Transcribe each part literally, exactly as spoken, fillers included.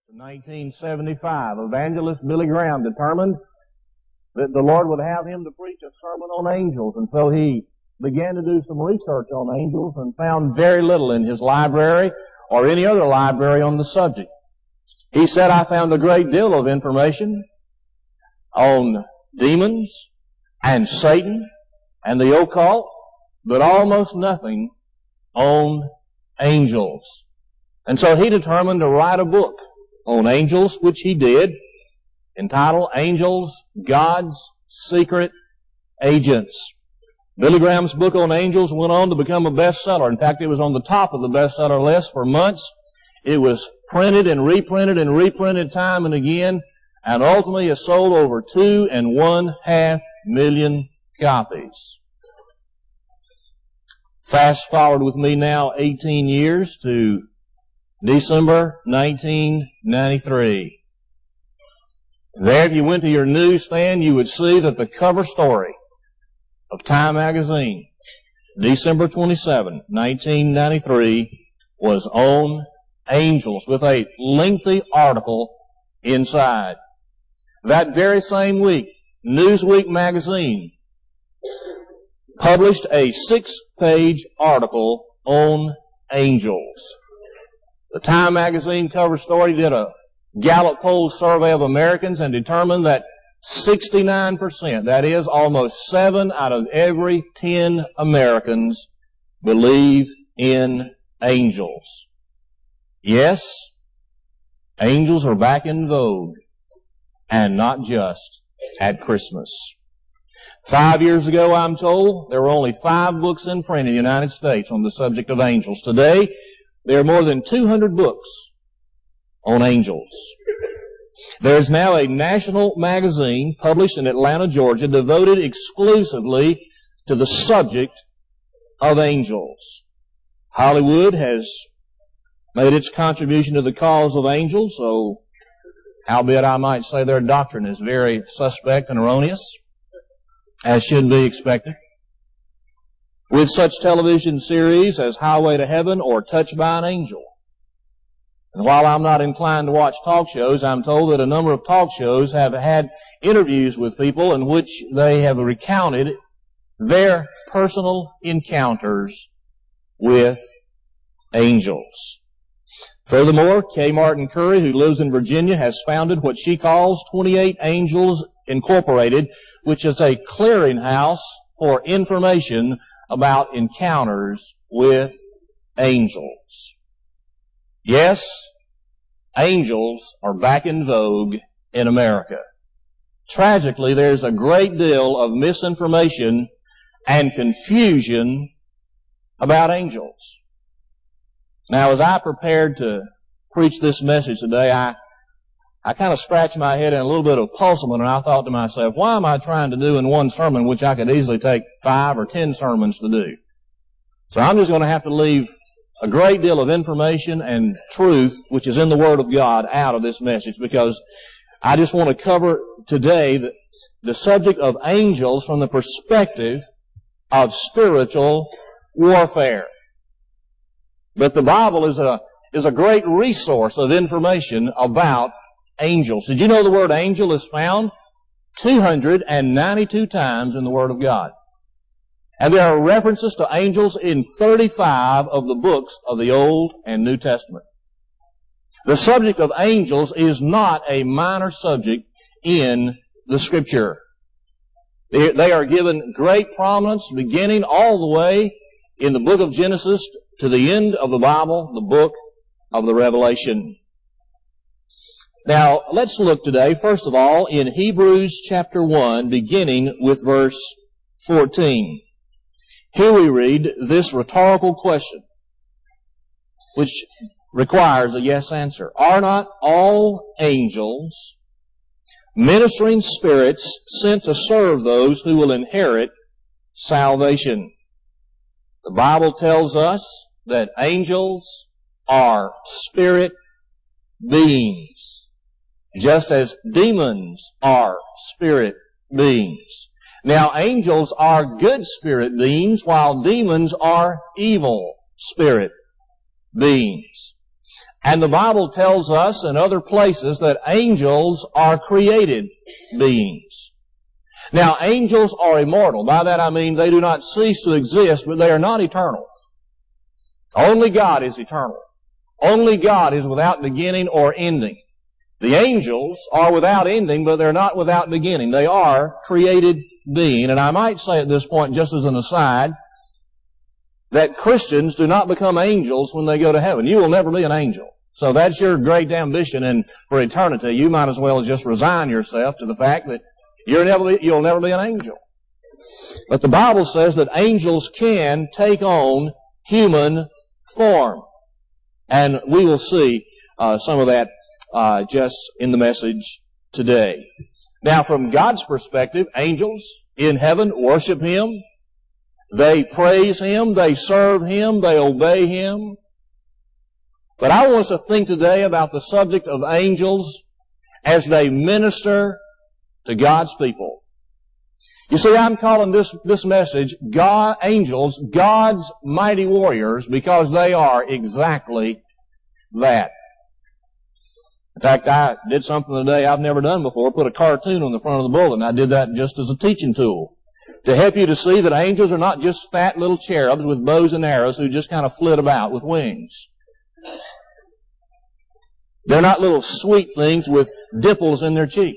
In nineteen seventy-five, evangelist Billy Graham determined that the Lord would have him to preach a sermon on angels, and so he began to do some research on angels and found very little in his library or any other library on the subject. He said, I found a great deal of information on demons and Satan and the occult, but almost nothing on angels. And so he determined to write a book on angels, which he did, entitled Angels, God's Secret Agents. Billy Graham's book on angels went on to become a bestseller. In fact, it was on the top of the bestseller list for months. It was printed and reprinted and reprinted time and again, and ultimately it sold over two and one half million copies. Fast forward with me now eighteen years to December nineteen ninety-three. There, if you went to your newsstand, you would see that the cover story of Time magazine, December twenty-seventh, nineteen ninety-three, was on angels with a lengthy article inside. That very same week, Newsweek magazine published a six-page article on angels. The Time magazine cover story did a Gallup poll survey of Americans and determined that sixty-nine percent, that is almost seven out of every ten Americans, believe in angels. Yes, angels are back in vogue, and not just at Christmas. Five years ago, I'm told, there were only five books in print in the United States on the subject of angels. Today, there are more than two hundred books on angels. There is now a national magazine published in Atlanta, Georgia, devoted exclusively to the subject of angels. Hollywood has made its contribution to the cause of angels, so albeit I might say their doctrine is very suspect and erroneous, as should be expected. With such television series as Highway to Heaven or Touched by an Angel. And while I'm not inclined to watch talk shows, I'm told that a number of talk shows have had interviews with people in which they have recounted their personal encounters with angels. Furthermore, Kay Martin Curry, who lives in Virginia, has founded what she calls twenty-eight Angels Incorporated, which is a clearinghouse for information about encounters with angels. Yes, angels are back in vogue in America. Tragically, there's a great deal of misinformation and confusion about angels. Now, as I prepared to preach this message today, I I kind of scratched my head in a little bit of puzzlement, and I thought to myself, why am I trying to do in one sermon which I could easily take five or ten sermons to do? So I'm just going to have to leave a great deal of information and truth, which is in the Word of God, out of this message, because I just want to cover today the, the subject of angels from the perspective of spiritual warfare. But the Bible is a is a great resource of information about angels. Did you know the word angel is found two hundred ninety-two times in the Word of God? And there are references to angels in thirty-five of the books of the Old and New Testament. The subject of angels is not a minor subject in the Scripture. They are given great prominence beginning all the way in the book of Genesis to the end of the Bible, the book of the Revelation. Now, let's look today, first of all, in Hebrews chapter one, beginning with verse fourteen. Here we read this rhetorical question, which requires a yes answer. Are not all angels ministering spirits sent to serve those who will inherit salvation? The Bible tells us that angels are spirit beings, just as demons are spirit beings. Now, angels are good spirit beings, while demons are evil spirit beings. And the Bible tells us in other places that angels are created beings. Now, angels are immortal. By that I mean they do not cease to exist, but they are not eternal. Only God is eternal. Only God is without beginning or ending. The angels are without ending, but they're not without beginning. They are created being. And I might say at this point, just as an aside, that Christians do not become angels when they go to heaven. You will never be an angel. So that's your great ambition, and for eternity, you might as well just resign yourself to the fact that you're never, you'll never be an angel. But the Bible says that angels can take on human form. And we will see uh, some of that uh, just in the message today. Now, from God's perspective, angels in heaven worship Him. They praise Him. They serve Him. They obey Him. But I want us to think today about the subject of angels as they minister to God's people. You see, I'm calling this, this message, God, angels, God's mighty warriors, because they are exactly that. In fact, I did something today I've never done before, put a cartoon on the front of the bulletin. I did that just as a teaching tool, to help you to see that angels are not just fat little cherubs with bows and arrows who just kind of flit about with wings. They're not little sweet things with dimples in their cheek.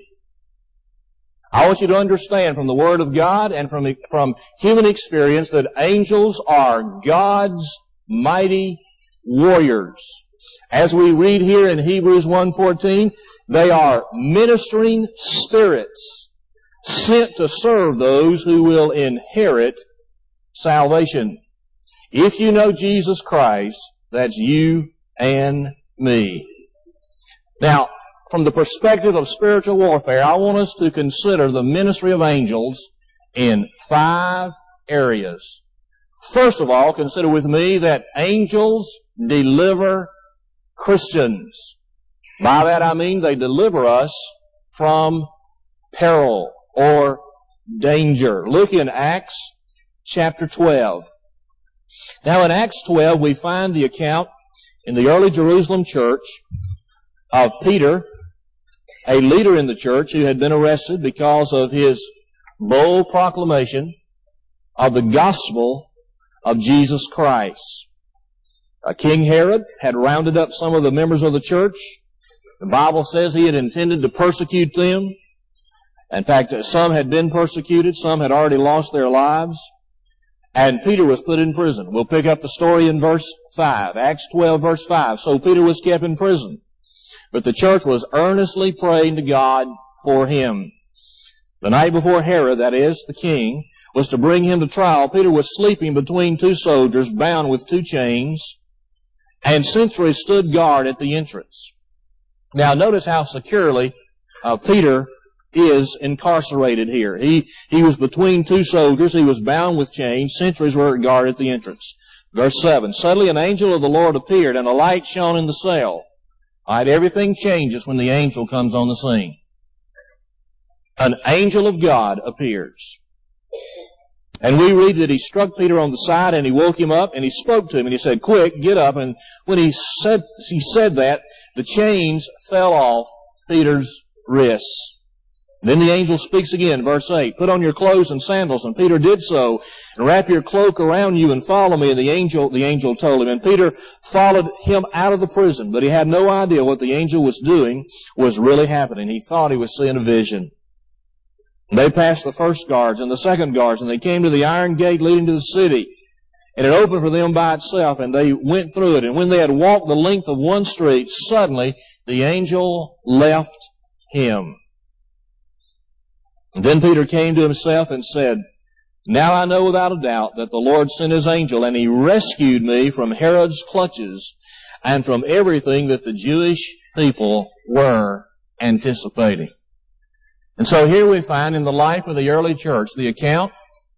I want you to understand from the Word of God and from, from human experience that angels are God's mighty warriors. As we read here in Hebrews one fourteen, they are ministering spirits sent to serve those who will inherit salvation. If you know Jesus Christ, that's you and me. Now, from the perspective of spiritual warfare, I want us to consider the ministry of angels in five areas. First of all, consider with me that angels deliver Christians. By that I mean they deliver us from peril or danger. Look in Acts chapter twelve. Now in Acts twelve we find the account in the early Jerusalem church of Peter, a leader in the church who had been arrested because of his bold proclamation of the gospel of Jesus Christ. Uh, King Herod had rounded up some of the members of the church. The Bible says he had intended to persecute them. In fact, some had been persecuted, some had already lost their lives, and Peter was put in prison. We'll pick up the story in verse five, Acts twelve verse five. So Peter was kept in prison, but the church was earnestly praying to God for him. The night before Herod, that is, the king, was to bring him to trial, Peter was sleeping between two soldiers, bound with two chains, and sentries stood guard at the entrance. Now notice how securely uh, Peter is incarcerated here. He, he was between two soldiers, he was bound with chains, sentries were at guard at the entrance. Verse seven, suddenly an angel of the Lord appeared, and a light shone in the cell. All right, everything changes when the angel comes on the scene. An angel of God appears. And we read that he struck Peter on the side and he woke him up and he spoke to him and he said, quick, get up. And when he said, he said that, the chains fell off Peter's wrists. Then the angel speaks again, verse eight, put on your clothes and sandals. And Peter did so, and wrap your cloak around you and follow me. And the angel, the angel told him. And Peter followed him out of the prison, but he had no idea what the angel was doing was really happening. He thought he was seeing a vision. They passed the first guards and the second guards, and they came to the iron gate leading to the city. And it opened for them by itself, and they went through it. And when they had walked the length of one street, suddenly the angel left him. And then Peter came to himself and said, now I know without a doubt that the Lord sent His angel, and He rescued me from Herod's clutches and from everything that the Jewish people were anticipating. And so here we find in the life of the early church the account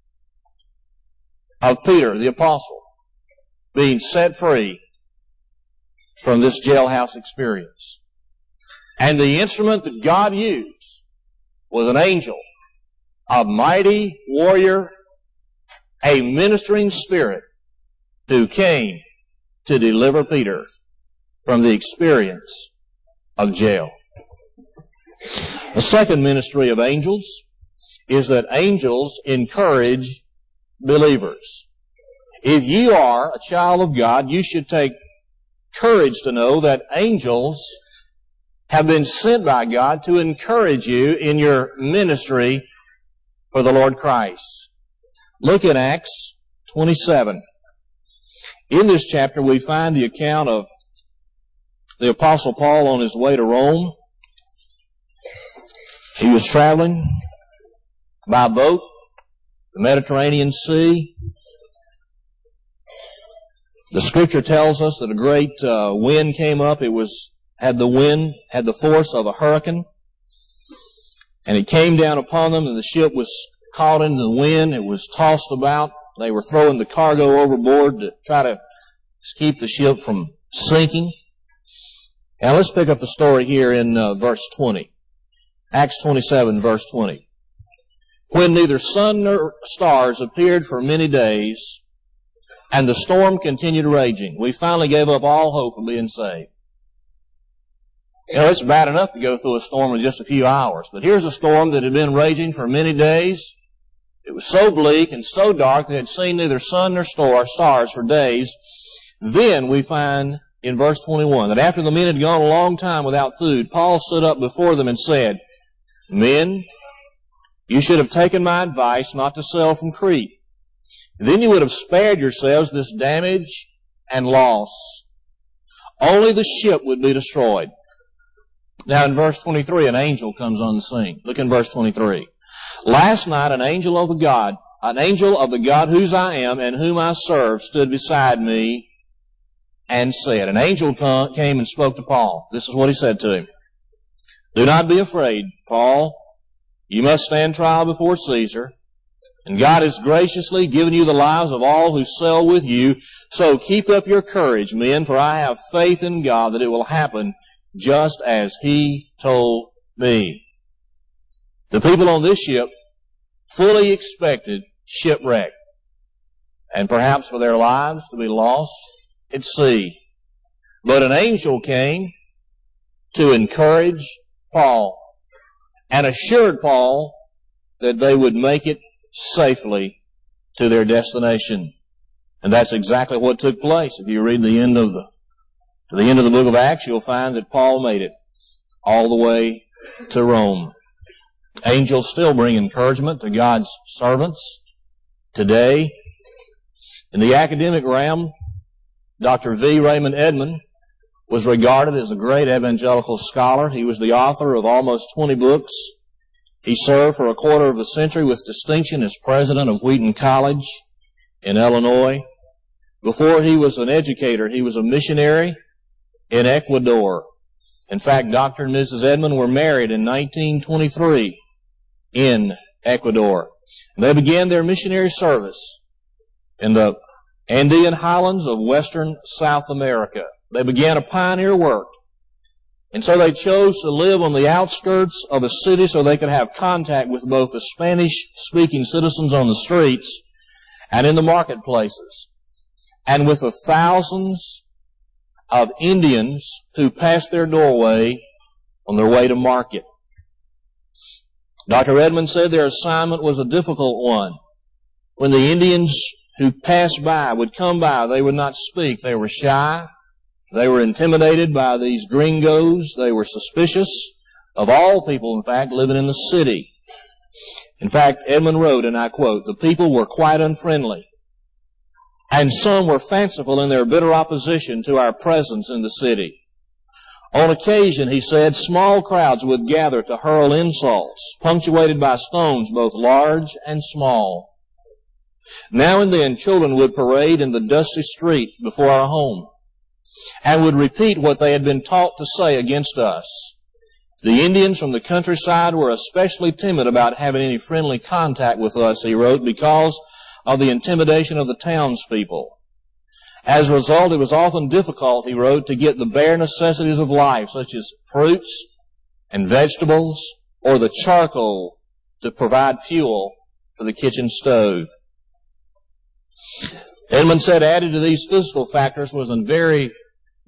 of Peter, the apostle, being set free from this jailhouse experience. And the instrument that God used was an angel, a mighty warrior, a ministering spirit who came to deliver Peter from the experience of jail. The second ministry of angels is that angels encourage believers. If you are a child of God, you should take courage to know that angels have been sent by God to encourage you in your ministry for the Lord Christ. Look at Acts twenty-seven. In this chapter we find the account of the Apostle Paul on his way to Rome. He was traveling by boat, the Mediterranean Sea. The scripture tells us that a great uh, wind came up. It was had the wind, had the force of a hurricane. And it came down upon them, and the ship was caught into the wind. It was tossed about. They were throwing the cargo overboard to try to keep the ship from sinking. Now let's pick up the story here in uh, verse twenty. Acts twenty-seven, verse twenty. When neither sun nor stars appeared for many days, and the storm continued raging, we finally gave up all hope of being saved. You know, it's bad enough to go through a storm in just a few hours, but here's a storm that had been raging for many days. It was so bleak and so dark they had seen neither sun nor stars for days. Then we find in verse twenty-one that after the men had gone a long time without food, Paul stood up before them and said, Men, you should have taken my advice not to sail from Crete. Then you would have spared yourselves this damage and loss. Only the ship would be destroyed. Now in verse twenty-three, an angel comes on the scene. Look in verse twenty-three. Last night an angel of the God, an angel of the God whose I am and whom I serve stood beside me and said, an angel came and spoke to Paul. This is what he said to him. Do not be afraid, Paul. You must stand trial before Caesar. And God has graciously given you the lives of all who sail with you. So keep up your courage, men, for I have faith in God that it will happen just as He told me. The people on this ship fully expected shipwreck, and perhaps for their lives to be lost at sea. But an angel came to encourage Paul and assured Paul that they would make it safely to their destination. And that's exactly what took place. If you read the end of the to the end of the book of Acts, you'll find that Paul made it all the way to Rome. Angels still bring encouragement to God's servants today. In the academic realm, Doctor V. Raymond Edman was regarded as a great evangelical scholar. He was the author of almost twenty books. He served for a quarter of a century with distinction as president of Wheaton College in Illinois. Before he was an educator, he was a missionary in Ecuador. In fact, Doctor and Missus Edman were married in nineteen twenty-three in Ecuador. And they began their missionary service in the Andean highlands of western South America. They began a pioneer work. And so they chose to live on the outskirts of a city so they could have contact with both the Spanish-speaking citizens on the streets and in the marketplaces, and with the thousands of Indians who passed their doorway on their way to market. Doctor Edman said their assignment was a difficult one. When the Indians who passed by would come by, they would not speak. They were shy. They were intimidated by these gringos. They were suspicious of all people, in fact, living in the city. In fact, Edman wrote, and I quote, the people were quite unfriendly, and some were fanciful in their bitter opposition to our presence in the city. On occasion, he said, small crowds would gather to hurl insults, punctuated by stones both large and small. Now and then, children would parade in the dusty street before our home and would repeat what they had been taught to say against us. The Indians from the countryside were especially timid about having any friendly contact with us, he wrote, because of the intimidation of the townspeople. As a result, it was often difficult, he wrote, to get the bare necessities of life, such as fruits and vegetables or the charcoal to provide fuel for the kitchen stove. Edman said added to these physical factors was a very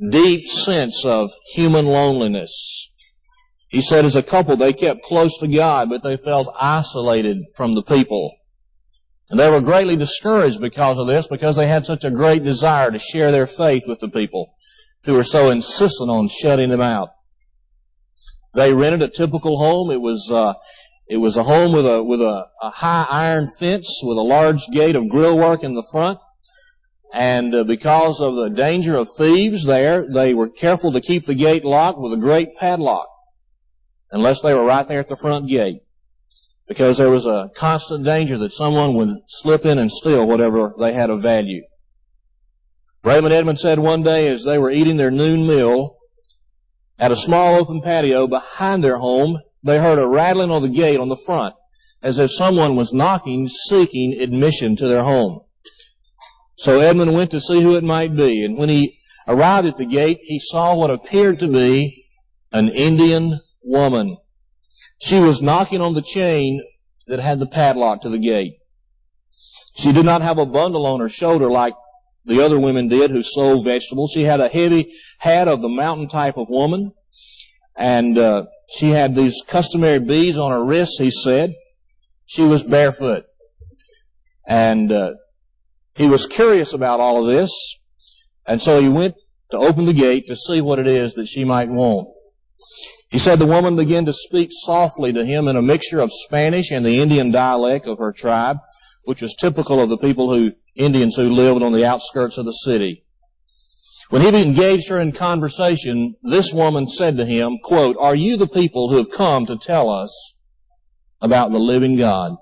deep sense of human loneliness. He said as a couple they kept close to God, but they felt isolated from the people. And they were greatly discouraged because of this, because they had such a great desire to share their faith with the people who were so insistent on shutting them out. They rented a typical home. It was uh, it was a home with a with a, a high iron fence with a large gate of grillwork in the front. And uh, because of the danger of thieves there, they were careful to keep the gate locked with a great padlock, unless they were right there at the front gate, because there was a constant danger that someone would slip in and steal whatever they had of value. Raymond Edmond said one day as they were eating their noon meal at a small open patio behind their home, they heard a rattling on the gate on the front, as if someone was knocking, seeking admission to their home. So Edmund went to see who it might be, and when he arrived at the gate, he saw what appeared to be an Indian woman. She was knocking on the chain that had the padlock to the gate. She did not have a bundle on her shoulder like the other women did who sold vegetables. She had a heavy hat of the mountain type of woman, and uh, she had these customary beads on her wrists, he said. She was barefoot. And uh, he was curious about all of this, and so he went to open the gate to see what it is that she might want. He said the woman began to speak softly to him in a mixture of Spanish and the Indian dialect of her tribe, which was typical of the people who, Indians who lived on the outskirts of the city. When he engaged her in conversation, this woman said to him, quote, "Are you the people who have come to tell us about the living God?"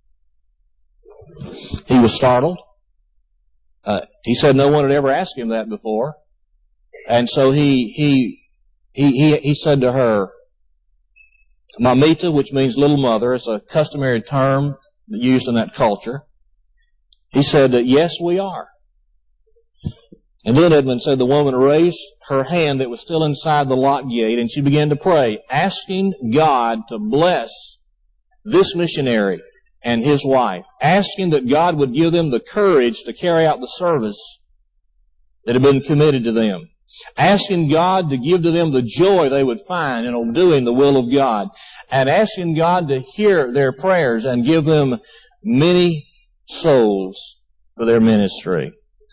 He was startled. Uh, he said no one had ever asked him that before. And so he, he, he, he, he said to her, Mamita, which means little mother, it's a customary term used in that culture. He said, yes, we are. And then Edmund said the woman raised her hand that was still inside the locked gate, and she began to pray, asking God to bless this missionary and his wife, asking that God would give them the courage to carry out the service that had been committed to them, asking God to give to them the joy they would find in doing the will of God, and asking God to hear their prayers and give them many souls for their ministry.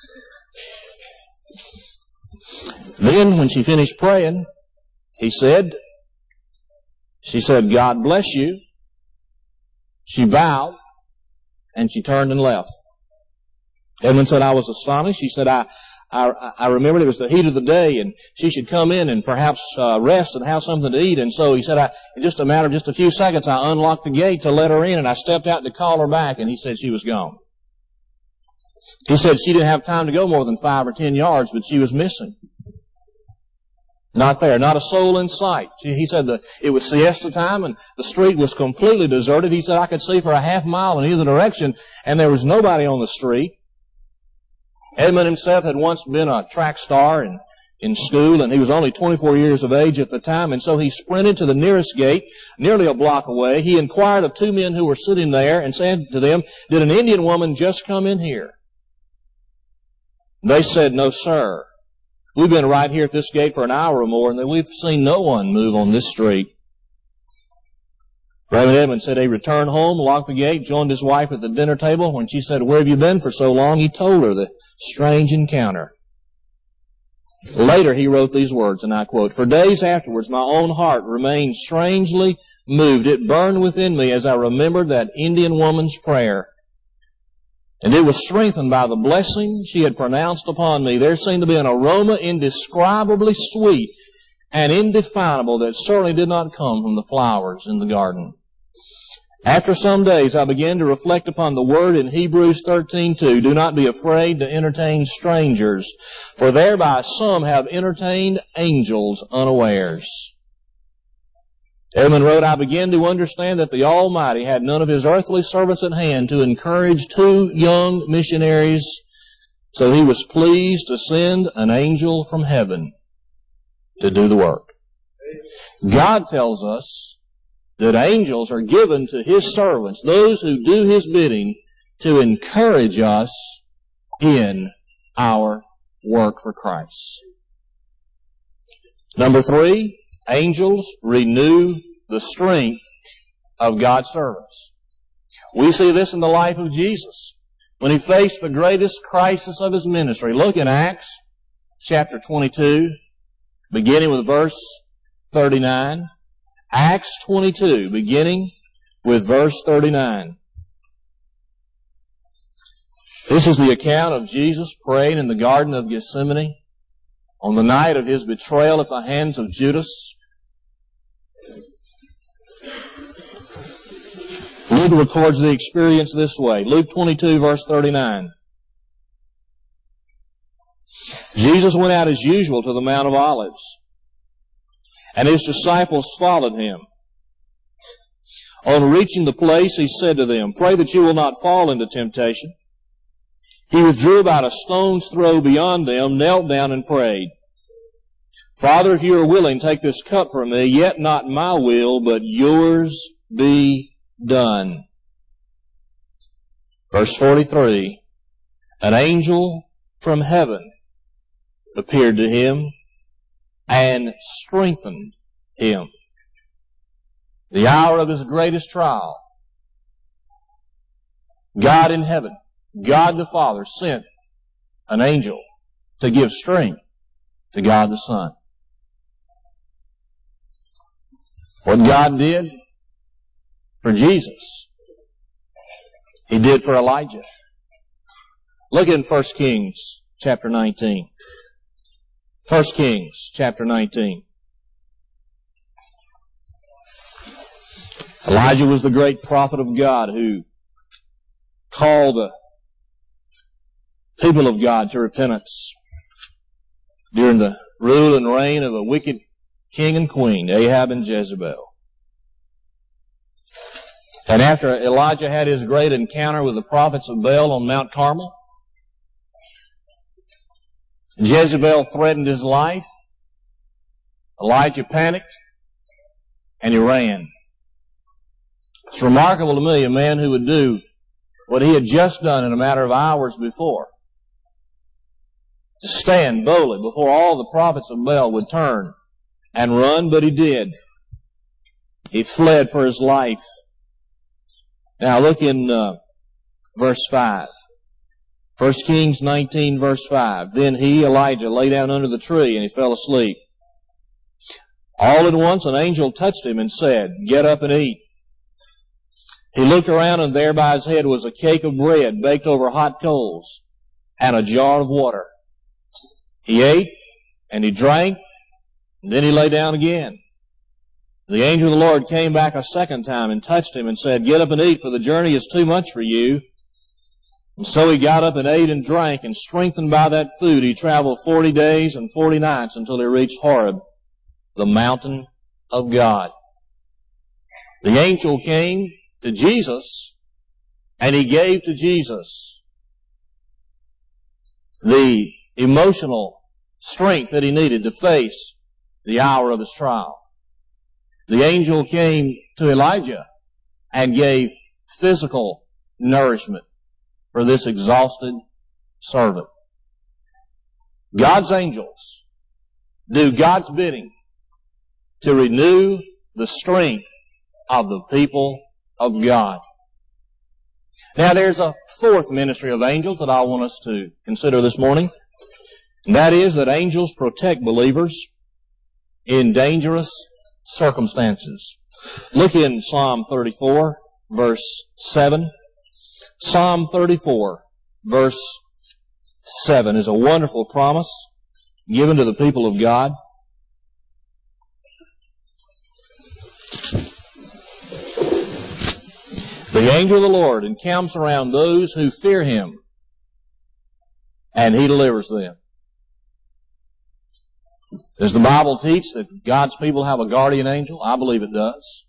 Then, when she finished praying, he said, she said, "God bless you." She bowed, and she turned and left. Edmund said, I was astonished. He said, I, I, I remembered it was the heat of the day, and she should come in and perhaps uh, rest and have something to eat. And so he said, I, in just a matter of just a few seconds, I unlocked the gate to let her in, and I stepped out to call her back, and he said she was gone. He said she didn't have time to go more than five or ten yards, but she was missing. Not there, not a soul in sight. He said that it was siesta time and the street was completely deserted. He said I could see for a half mile in either direction and there was nobody on the street. Edmund himself had once been a track star in, in school, and he was only twenty-four years of age at the time, and so he sprinted to the nearest gate, nearly a block away. He inquired of two men who were sitting there and said to them, "Did an Indian woman just come in here?" They said, "No, sir. We've been right here at this gate for an hour or more, and then we've seen no one move on this street." Raymond Edmond said he returned home, locked the gate, joined his wife at the dinner table. When she said, "Where have you been for so long?" he told her the strange encounter. Later he wrote these words, and I quote, "For days afterwards my own heart remained strangely moved. It burned within me as I remembered that Indian woman's prayer. And it was strengthened by the blessing she had pronounced upon me. There seemed to be an aroma indescribably sweet and indefinable that certainly did not come from the flowers in the garden. After some days, I began to reflect upon the word in Hebrews thirteen two, do not be afraid to entertain strangers, for thereby some have entertained angels unawares." Edmund wrote, I began to understand that the Almighty had none of His earthly servants at hand to encourage two young missionaries, so He was pleased to send an angel from heaven to do the work. God tells us that angels are given to His servants, those who do His bidding, to encourage us in our work for Christ. Number three, angels renew the strength of God's servants. We see this in the life of Jesus when he faced the greatest crisis of his ministry. Look in Acts chapter twenty-two, beginning with verse thirty-nine. Acts twenty-two, beginning with verse thirty-nine. This is the account of Jesus praying in the Garden of Gethsemane on the night of his betrayal at the hands of Judas. Luke records the experience this way. Luke twenty-two, verse thirty-nine. Jesus went out as usual to the Mount of Olives, and his disciples followed him. On reaching the place, he said to them, "Pray that you will not fall into temptation." He withdrew about a stone's throw beyond them, knelt down and prayed, "Father, if you are willing, take this cup from me, yet not my will, but yours be done." Verse forty-three, an angel from heaven appeared to him and strengthened him. The hour of his greatest trial, God in heaven, God the Father, sent an angel to give strength to God the Son. What God did for Jesus, he did for Elijah. Look in First Kings chapter nineteen. First Kings chapter nineteen. Elijah was the great prophet of God who called the people of God to repentance during the rule and reign of a wicked king and queen, Ahab and Jezebel. And after Elijah had his great encounter with the prophets of Baal on Mount Carmel, Jezebel threatened his life. Elijah panicked and he ran. It's remarkable to me, a man who would do what he had just done in a matter of hours before, to stand boldly before all the prophets of Baal, would turn and run, but he did. He fled for his life. Now look in uh, verse five. First Kings nineteen, verse five. Then he, Elijah, lay down under the tree and he fell asleep. All at once an angel touched him and said, "Get up and eat." He looked around, and there by his head was a cake of bread baked over hot coals and a jar of water. He ate and he drank, and then he lay down again. The angel of the Lord came back a second time and touched him and said, "Get up and eat, for the journey is too much for you." And so he got up and ate and drank, and strengthened by that food, he traveled forty days and forty nights until he reached Horeb, the mountain of God. The angel came to Jesus, and he gave to Jesus the emotional strength that he needed to face the hour of his trial. The angel came to Elijah and gave physical nourishment for this exhausted servant. God's angels do God's bidding to renew the strength of the people of God. Now there's a fourth ministry of angels that I want us to consider this morning, and that is that angels protect believers in dangerous circumstances. Look in Psalm thirty-four, verse seven. Psalm thirty-four, verse seven is a wonderful promise given to the people of God. The angel of the Lord encamps around those who fear him, and he delivers them. Does the Bible teach that God's people have a guardian angel? I believe it does.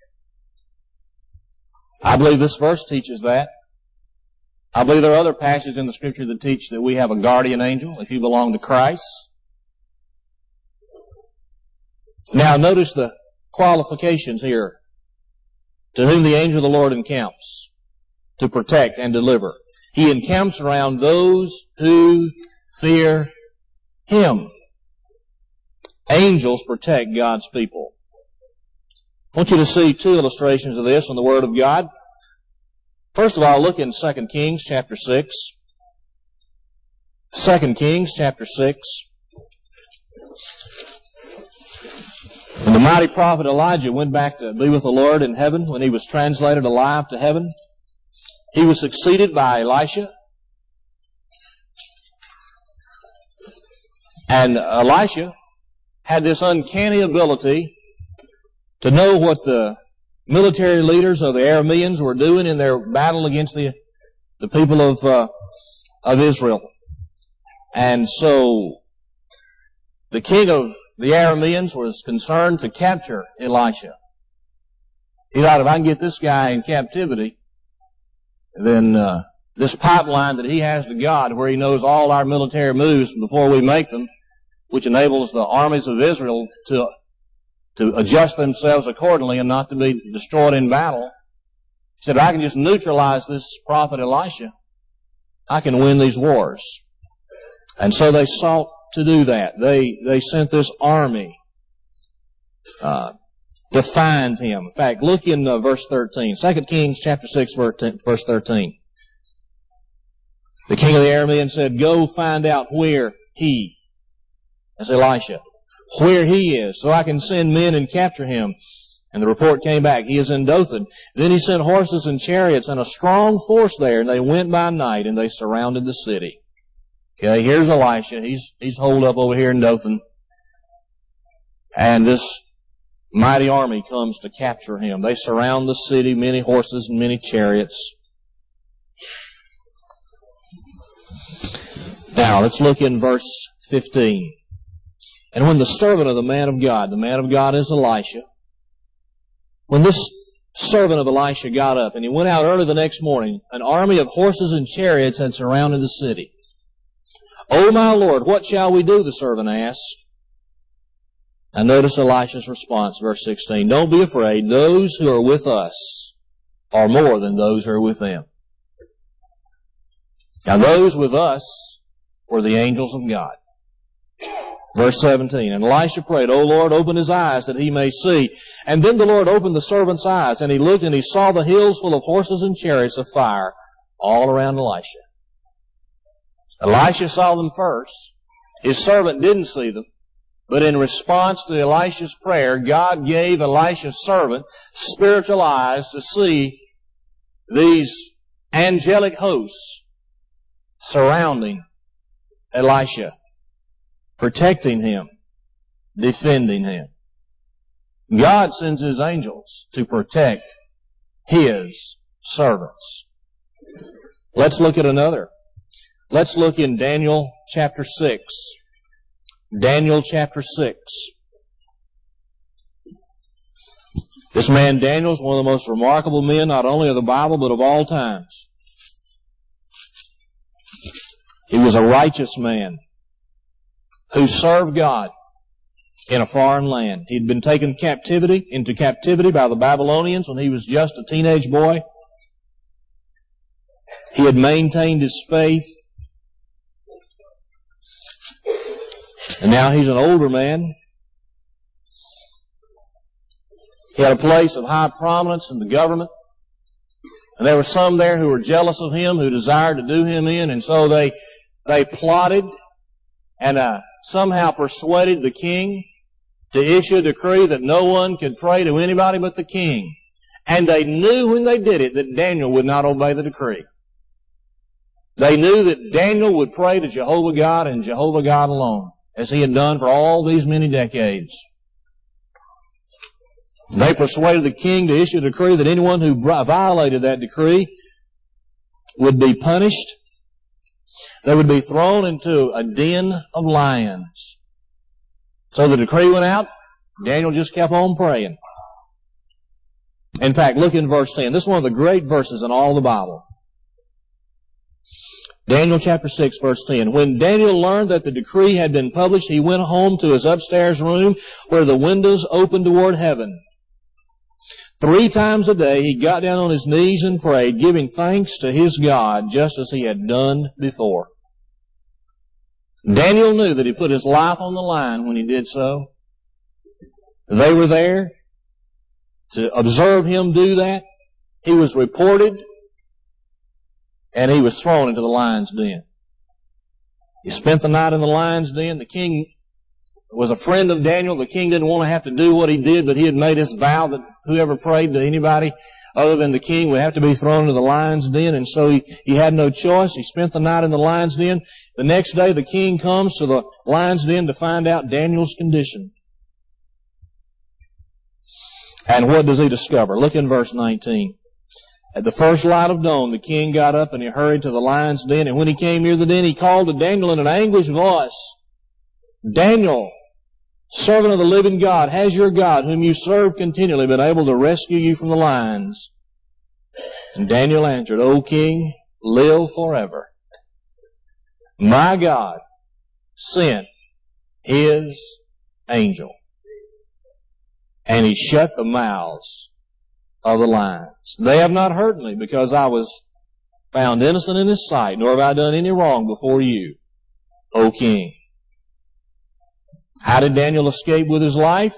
I believe this verse teaches that. I believe there are other passages in the Scripture that teach that we have a guardian angel if you belong to Christ. Now notice the qualifications here. To whom the angel of the Lord encamps to protect and deliver. He encamps around those who fear him. angels protect God's people. I want you to see two illustrations of this in the Word of God. First of all, look in Second Kings chapter six. Second Kings chapter six. When the mighty prophet Elijah went back to be with the Lord in heaven, when he was translated alive to heaven, he was succeeded by Elisha. And Elisha had this uncanny ability to know what the military leaders of the Arameans were doing in their battle against the the people of uh, of Israel. And so the king of the Arameans was concerned to capture Elisha. He thought, if I can get this guy in captivity, then uh, this pipeline that he has to God, where he knows all our military moves before we make them, which enables the armies of Israel to to adjust themselves accordingly and not to be destroyed in battle. He said, if I can just neutralize this prophet Elisha, I can win these wars. And so they sought to do that. They they sent this army uh, to find him. In fact, look in uh, verse thirteen. Second Kings chapter six, verse thirteen. The king of the Arameans said, go find out where he, that's Elisha, where he is, so I can send men and capture him. And the report came back, he is in Dothan. Then he sent horses and chariots and a strong force there, and they went by night and they surrounded the city. Okay, here's Elisha. He's he's holed up over here in Dothan. And this mighty army comes to capture him. They surround the city, many horses and many chariots. Now, let's look in verse fifteen. And when the servant of the man of God, the man of God is Elisha, when this servant of Elisha got up and he went out early the next morning, an army of horses and chariots had surrounded the city. O my Lord, what shall we do? The servant asked. And notice Elisha's response, verse sixteen. Don't be afraid. Those who are with us are more than those who are with them. Now those with us were the angels of God. Verse seventeen. And Elisha prayed, O Lord, open his eyes that he may see. And then the Lord opened the servant's eyes, and he looked and he saw the hills full of horses and chariots of fire all around Elisha. Elisha saw them first. His servant didn't see them. But in response to Elisha's prayer, God gave Elisha's servant spiritual eyes to see these angelic hosts surrounding Elisha, protecting him, defending him. God sends his angels to protect his servants. Let's look at another. Let's look in Daniel chapter six. Daniel chapter six. This man Daniel is one of the most remarkable men, not only of the Bible, but of all times. He was a righteous man who served God in a foreign land. He'd been taken captivity, into captivity by the Babylonians when he was just a teenage boy. He had maintained his faith. And now he's an older man. He had a place of high prominence in the government. And there were some there who were jealous of him, who desired to do him in. And so they they plotted and uh, somehow persuaded the king to issue a decree that no one could pray to anybody but the king. And they knew when they did it that Daniel would not obey the decree. They knew that Daniel would pray to Jehovah God and Jehovah God alone, as he had done for all these many decades. They persuaded the king to issue a decree that anyone who violated that decree would be punished. They would be thrown into a den of lions. So the decree went out. Daniel just kept on praying. In fact, look in verse ten. This is one of the great verses in all the Bible. Daniel chapter six, verse ten. When Daniel learned that the decree had been published, he went home to his upstairs room where the windows opened toward heaven. Three times a day he got down on his knees and prayed, giving thanks to his God just as he had done before. Daniel knew that he put his life on the line when he did so. They were there to observe him do that. He was reported, and he was thrown into the lion's den. He spent the night in the lion's den. The king was a friend of Daniel. The king didn't want to have to do what he did, but he had made his vow that whoever prayed to anybody other than the king would have to be thrown into the lion's den, and so he, he had no choice. He spent the night in the lion's den. The next day, the king comes to the lion's den to find out Daniel's condition. And what does he discover? Look in verse nineteen. At the first light of dawn, the king got up and he hurried to the lion's den. And when he came near the den, he called to Daniel in an anguished voice, Daniel, servant of the living God, has your God, whom you serve continually, been able to rescue you from the lions? And Daniel answered, O king, live forever. My God sent his angel, and he shut the mouths of the lions. They have not hurt me, because I was found innocent in his sight, nor have I done any wrong before you, O king. How did Daniel escape with his life?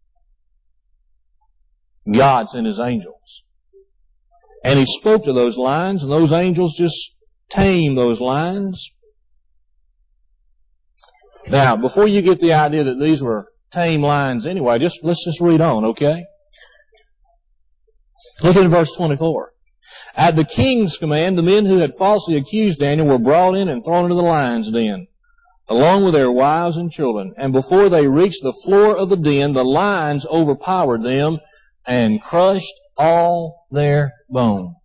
God sent his angels. And he spoke to those lions, and those angels just tamed those lions. Now, before you get the idea that these were tame lions anyway, just let's just read on, okay? Look at verse twenty-four. At the king's command, the men who had falsely accused Daniel were brought in and thrown into the lion's den, along with their wives and children. And before they reached the floor of the den, the lions overpowered them and crushed all their bones.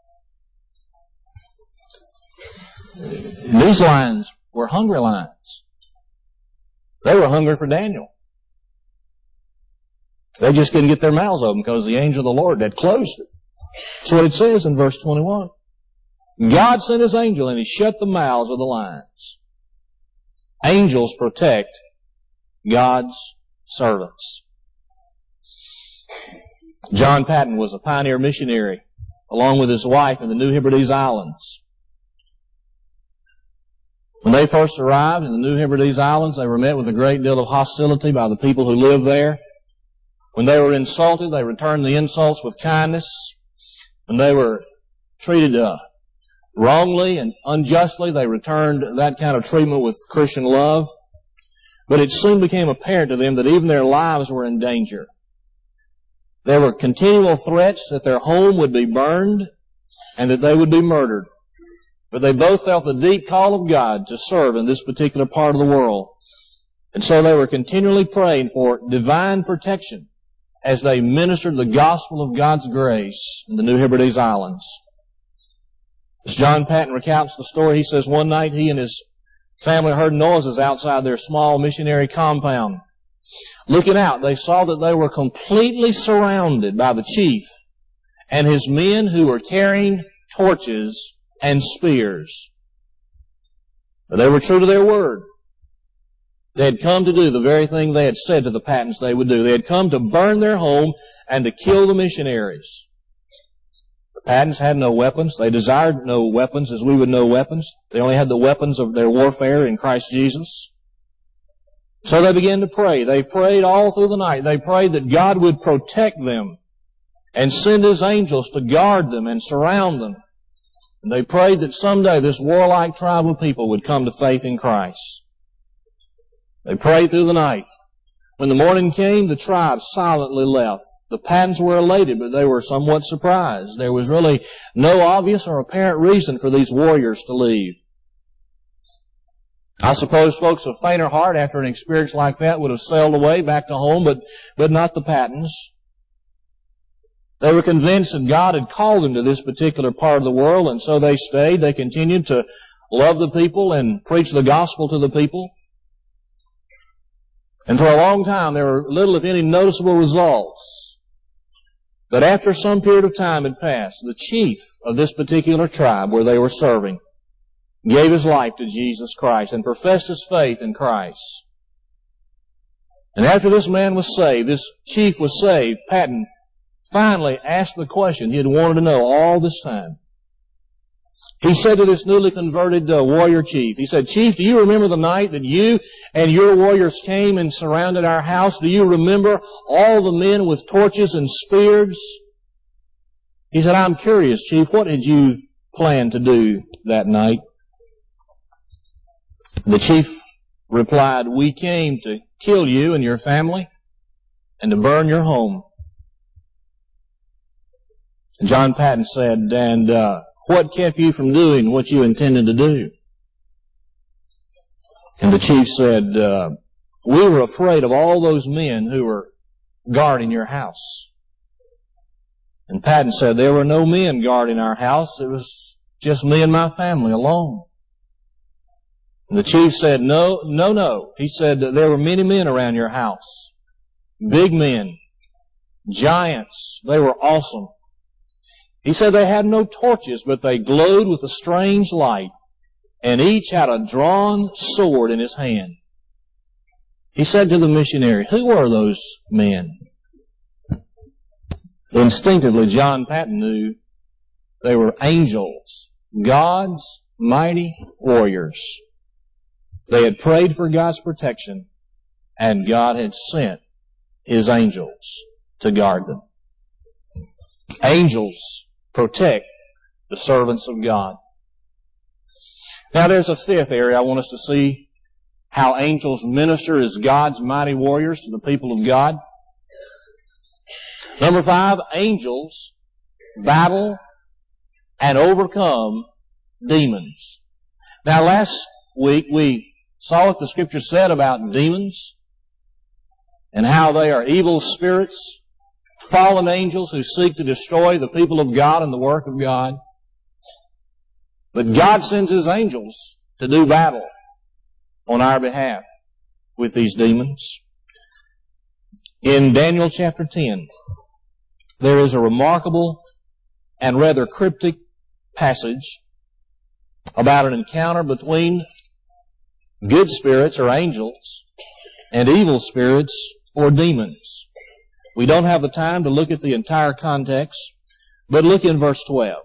These lions were hungry lions. They were hungry for Daniel. They just couldn't get their mouths open because the angel of the Lord had closed it. That's what it says in verse twenty-one. God sent his angel and he shut the mouths of the lions. Angels protect God's servants. John Patton was a pioneer missionary along with his wife in the New Hebrides Islands. When they first arrived in the New Hebrides Islands, they were met with a great deal of hostility by the people who lived there. When they were insulted, they returned the insults with kindness. When they were treated uh, wrongly and unjustly, they returned that kind of treatment with Christian love. But it soon became apparent to them that even their lives were in danger. There were continual threats that their home would be burned and that they would be murdered. But they both felt the deep call of God to serve in this particular part of the world. And so they were continually praying for divine protection as they ministered the gospel of God's grace in the New Hebrides Islands. As John Patton recounts the story, he says one night he and his family heard noises outside their small missionary compound. Looking out, they saw that they were completely surrounded by the chief and his men who were carrying torches and spears. But they were true to their word. They had come to do the very thing they had said to the Pattons they would do. They had come to burn their home and to kill the missionaries. The Pattons had no weapons. They desired no weapons as we would know weapons. They only had the weapons of their warfare in Christ Jesus. So they began to pray. They prayed all through the night. They prayed that God would protect them and send his angels to guard them and surround them. And they prayed that someday this warlike tribe of people would come to faith in Christ. They prayed through the night. When the morning came, the tribe silently left. The Pattons were elated, but they were somewhat surprised. There was really no obvious or apparent reason for these warriors to leave. I suppose folks of fainter heart after an experience like that would have sailed away back to home, but, but not the Pattons. They were convinced that God had called them to this particular part of the world, and so they stayed. They continued to love the people and preach the gospel to the people. And for a long time, there were little, if any, noticeable results. But after some period of time had passed, the chief of this particular tribe where they were serving gave his life to Jesus Christ and professed his faith in Christ. And after this man was saved, this chief was saved, Patton finally asked the question he had wanted to know all this time. He said to this newly converted uh, warrior chief, he said, "Chief, do you remember the night that you and your warriors came and surrounded our house? Do you remember all the men with torches and spears?" He said, "I'm curious, Chief, what did you plan to do that night?" The chief replied, "We came to kill you and your family and to burn your home." John Paton said, "And uh, what kept you from doing what you intended to do?" And the chief said, uh, "We were afraid of all those men who were guarding your house." And Paton said, "There were no men guarding our house. It was just me and my family alone." And the chief said, no, no, no. He said, "There were many men around your house. Big men. Giants. They were awesome." He said they had no torches, but they glowed with a strange light, and each had a drawn sword in his hand. He said to the missionary, "Who were those men?" Instinctively, John Paton knew they were angels, God's mighty warriors. They had prayed for God's protection, and God had sent His angels to guard them. Angels protect the servants of God. Now there's a fifth area I want us to see how angels minister as God's mighty warriors to the people of God. Number five, angels battle and overcome demons. Now last week we saw what the Scripture said about demons and how they are evil spirits, fallen angels who seek to destroy the people of God and the work of God. But God sends His angels to do battle on our behalf with these demons. In Daniel chapter ten, there is a remarkable and rather cryptic passage about an encounter between good spirits or angels and evil spirits or demons. We don't have the time to look at the entire context, but look in verse twelve.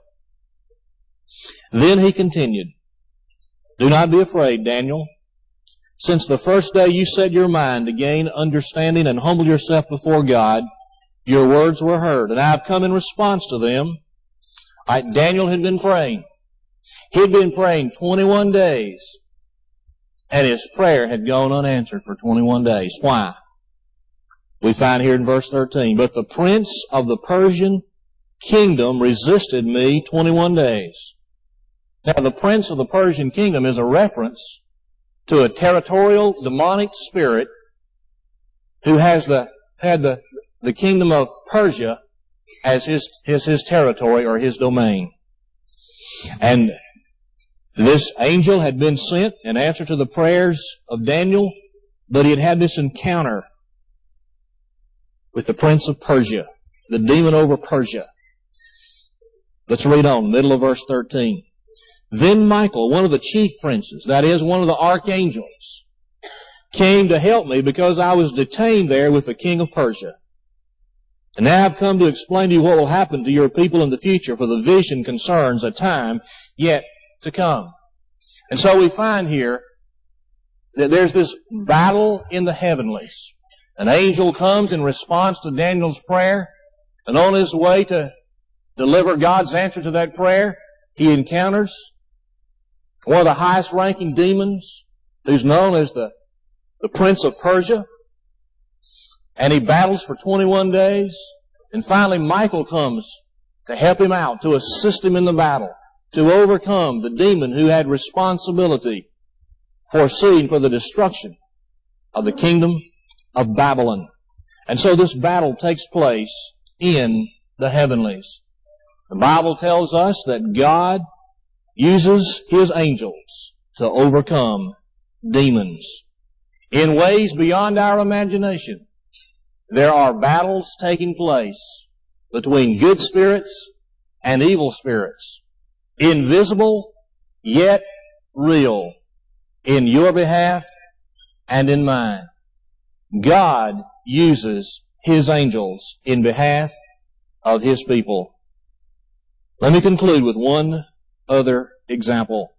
Then he continued, "Do not be afraid, Daniel. Since the first day you set your mind to gain understanding and humble yourself before God, your words were heard, and I have come in response to them." I, Daniel had been praying. He had been praying twenty-one days, and his prayer had gone unanswered for twenty-one days. Why? We find here in verse thirteen, "But the prince of the Persian kingdom resisted me twenty-one days." Now, the prince of the Persian kingdom is a reference to a territorial demonic spirit who has the, had the, the kingdom of Persia as his, his, his territory or his domain. And this angel had been sent in answer to the prayers of Daniel, but he had had this encounter with the prince of Persia, the demon over Persia. Let's read on, middle of verse thirteen. "Then Michael, one of the chief princes, that is, one of the archangels, came to help me because I was detained there with the king of Persia. And now I've come to explain to you what will happen to your people in the future, for the vision concerns a time yet to come." And so we find here that there's this battle in the heavenlies. An angel comes in response to Daniel's prayer, and on his way to deliver God's answer to that prayer, he encounters one of the highest ranking demons, who's known as the, the Prince of Persia. And he battles for twenty-one days. And finally Michael comes to help him out, to assist him in the battle, to overcome the demon who had responsibility foreseen for the destruction of the kingdom of Babylon. And so this battle takes place in the heavenlies. The Bible tells us that God uses His angels to overcome demons in ways beyond our imagination. There are battles taking place between good spirits and evil spirits, invisible yet real, in your behalf and in mine. God uses His angels in behalf of His people. Let me conclude with one other example.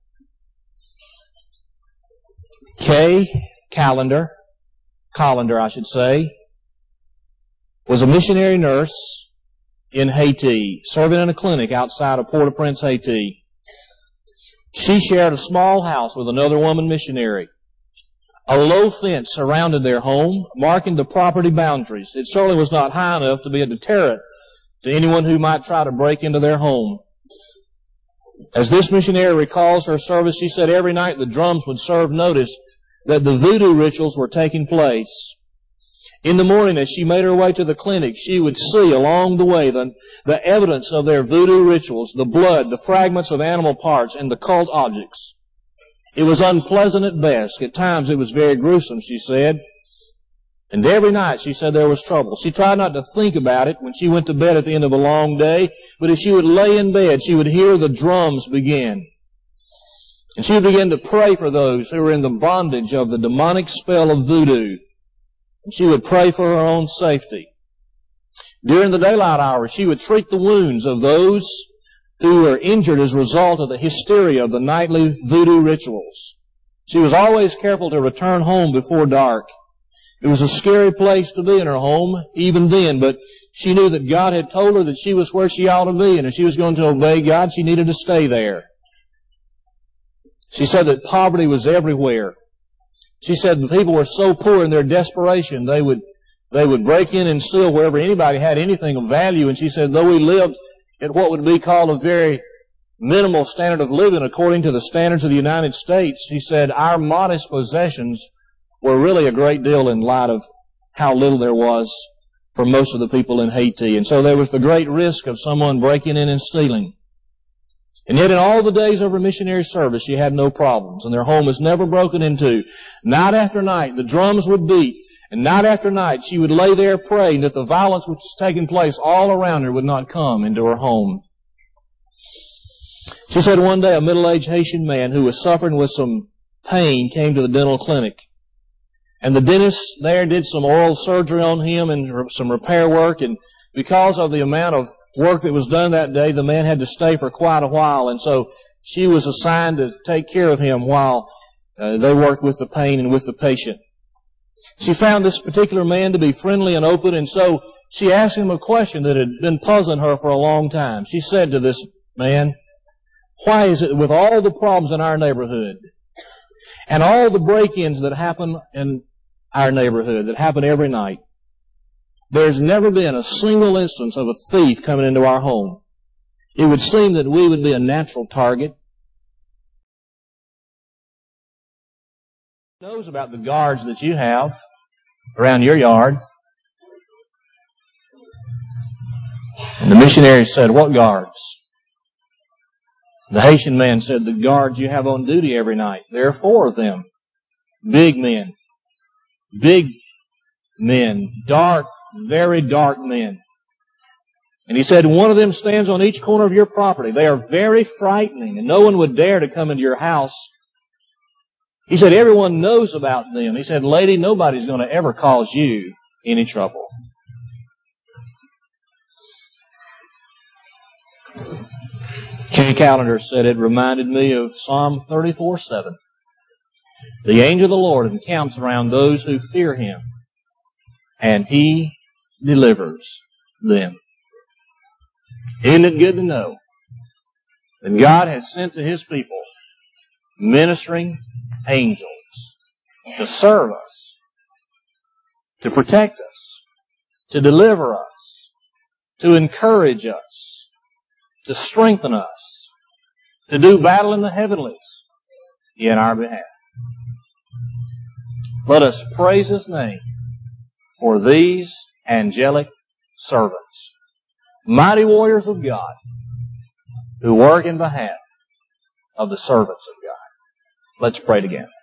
Kay Callender, Collender, I should say, was a missionary nurse in Haiti, serving in a clinic outside of Port-au-Prince, Haiti. She shared a small house with another woman missionary. A low fence surrounded their home, marking the property boundaries. It certainly was not high enough to be a deterrent to anyone who might try to break into their home. As this missionary recalls her service, she said every night the drums would serve notice that the voodoo rituals were taking place. In the morning, as she made her way to the clinic, she would see along the way the, the evidence of their voodoo rituals, the blood, the fragments of animal parts, and the cult objects. It was unpleasant at best. At times it was very gruesome, she said. And every night, she said, there was trouble. She tried not to think about it when she went to bed at the end of a long day, but as she would lay in bed, she would hear the drums begin. And she would begin to pray for those who were in the bondage of the demonic spell of voodoo. And she would pray for her own safety. During the daylight hours, she would treat the wounds of those who were injured as a result of the hysteria of the nightly voodoo rituals. She was always careful to return home before dark. It was a scary place to be in her home, even then, but she knew that God had told her that she was where she ought to be, and if she was going to obey God, she needed to stay there. She said that poverty was everywhere. She said the people were so poor in their desperation, they would, they would break in and steal wherever anybody had anything of value, and she said though we lived at what would be called a very minimal standard of living according to the standards of the United States, she said our modest possessions were really a great deal in light of how little there was for most of the people in Haiti. And so there was the great risk of someone breaking in and stealing. And yet in all the days of her missionary service, she had no problems, and their home was never broken into. Night after night, the drums would beat, and night after night, she would lay there praying that the violence which was taking place all around her would not come into her home. She said one day a middle-aged Haitian man who was suffering with some pain came to the dental clinic. And the dentist there did some oral surgery on him and some repair work, and because of the amount of work that was done that day, the man had to stay for quite a while, and so she was assigned to take care of him while uh, they worked with the pain and with the patient. She found this particular man to be friendly and open, and so she asked him a question that had been puzzling her for a long time. She said to this man, why is it that with all the problems in our neighborhood and all the break-ins that happen in our neighborhood, that happen every night, there's never been a single instance of a thief coming into our home? It would seem that we would be a natural target. Who knows about the guards that you have around your yard? And the missionary said, what guards? The Haitian man said, the guards you have on duty every night. There are four of them. Big men. Big men. Dark, very dark men. And he said, one of them stands on each corner of your property. They are very frightening, and no one would dare to come into your house. He said, everyone knows about them. He said, lady, nobody's going to ever cause you any trouble. Kay Callender said it reminded me of Psalm thirty-four seven. The angel of the Lord encamps around those who fear Him, and He delivers them. Isn't it good to know that God has sent to His people ministering angels to serve us, to protect us, to deliver us, to encourage us, to strengthen us, to do battle in the heavenlies in our behalf. Let us praise His name for these angelic servants, mighty warriors of God, who work in behalf of the servants of God. Let's pray together.